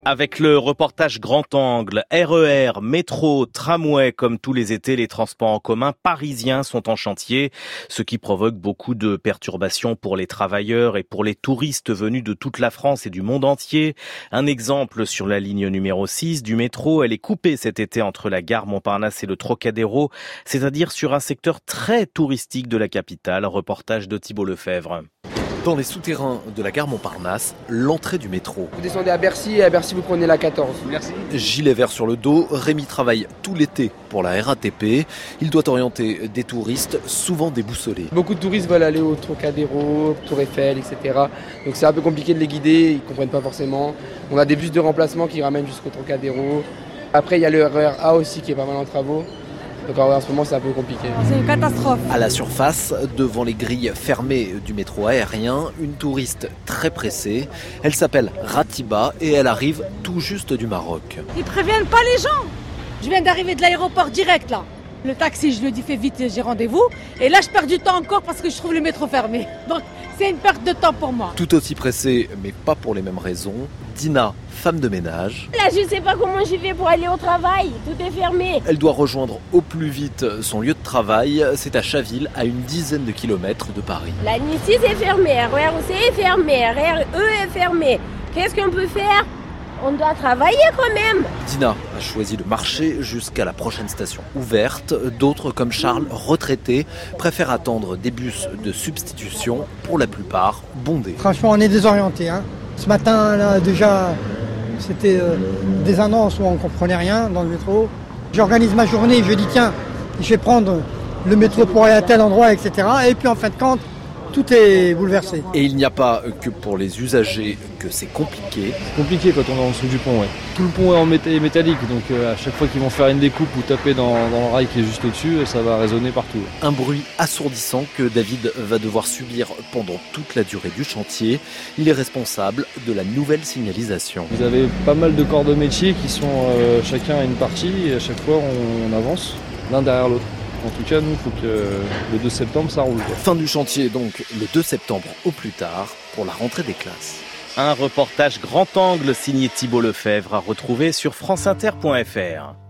Avec le reportage Grand Angle, RER, métro, tramway, comme tous les étés, les transports en commun parisiens sont en chantier, ce qui provoque beaucoup de perturbations pour les travailleurs et pour les touristes venus de toute la France et du monde entier. Un exemple sur la ligne numéro 6 du métro, elle est coupée cet été entre la gare Montparnasse et le Trocadéro, c'est-à-dire sur un secteur très touristique de la capitale. Reportage de Thibault Lefebvre. Dans les souterrains de la gare Montparnasse, l'entrée du métro. Vous descendez à Bercy et à Bercy vous prenez la 14. Merci. Gilet vert sur le dos, Rémi travaille tout l'été pour la RATP. Il doit orienter des touristes souvent déboussolés. Beaucoup de touristes veulent aller au Trocadéro, Tour Eiffel, etc. Donc c'est un peu compliqué de les guider, ils ne comprennent pas forcément. On a des bus de remplacement qui ramènent jusqu'au Trocadéro. Après il y a le RER A aussi qui est pas mal en travaux. Donc en ce moment c'est un peu compliqué. C'est une catastrophe. À la surface, devant les grilles fermées du métro aérien, une touriste très pressée. Elle s'appelle Ratiba et elle arrive tout juste du Maroc. Ils préviennent pas les gens. Je viens d'arriver de l'aéroport direct là. Le taxi, je lui dis fais vite, j'ai rendez-vous. Et là je perds du temps encore parce que je trouve le métro fermé. Donc c'est une perte de temps pour moi. Tout aussi pressée, mais pas pour les mêmes raisons. Dina, femme de ménage. Là, je sais pas comment j'y vais pour aller au travail. Tout est fermé. Elle doit rejoindre au plus vite son lieu de travail. C'est à Chaville, à une dizaine de kilomètres de Paris. La ligne 6 est fermée, RER-C est fermé, RER-E est fermé. Qu'est-ce qu'on peut faire? On doit travailler quand même. Dina a choisi de marcher jusqu'à la prochaine station ouverte. D'autres, comme Charles, retraités, préfèrent attendre des bus de substitution, pour la plupart bondés. Franchement, on est désorientés. Ce matin, là, déjà, c'était des annonces où on ne comprenait rien dans le métro. J'organise ma journée, je dis tiens, je vais prendre le métro pour aller à tel endroit, etc. Et puis en fin de compte, tout est bouleversé. Et il n'y a pas que pour les usagers que c'est compliqué. C'est compliqué quand on est en dessous du pont, ouais. Tout le pont est en métallique, donc à chaque fois qu'ils vont faire une découpe ou taper dans le rail qui est juste au-dessus, ça va résonner partout. Un bruit assourdissant que David va devoir subir pendant toute la durée du chantier. Il est responsable de la nouvelle signalisation. Vous avez pas mal de corps de métier qui sont chacun à une partie et à chaque fois on avance l'un derrière l'autre. En tout cas, nous, il faut que le 2 septembre, ça roule. Fin du chantier, donc, le 2 septembre au plus tard, pour la rentrée des classes. Un reportage Grand Angle signé Thibault Lefebvre à retrouver sur franceinter.fr.